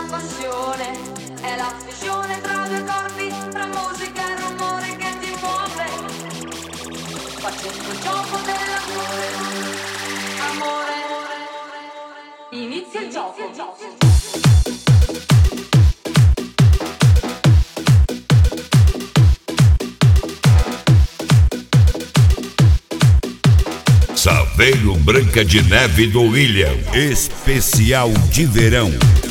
passione, è la fusione tra due corpi, tra musica e rumore che ti muove, facendo il gioco dell'amore. Amore, inizia il gioco. Saveiro Branca de Neve do William, especial de verão.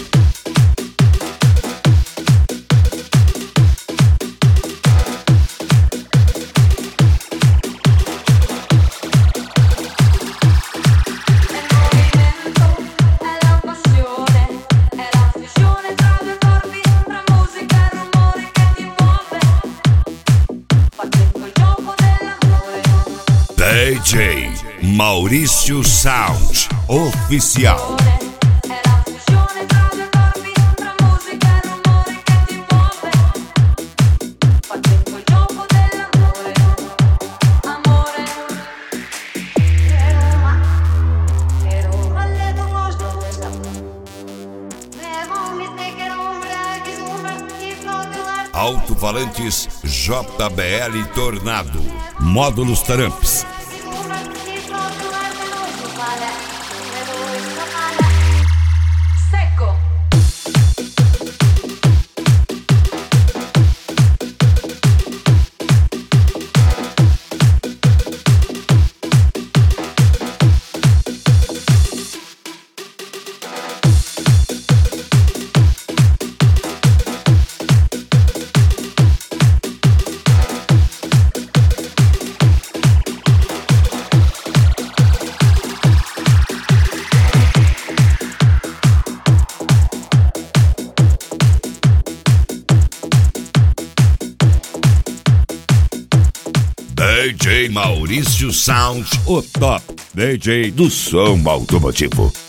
DJ Maurício Sound Oficial. Alto-falantes JBL Tornado, módulos Taramps. DJ Maurício Sound, o top DJ do som automotivo.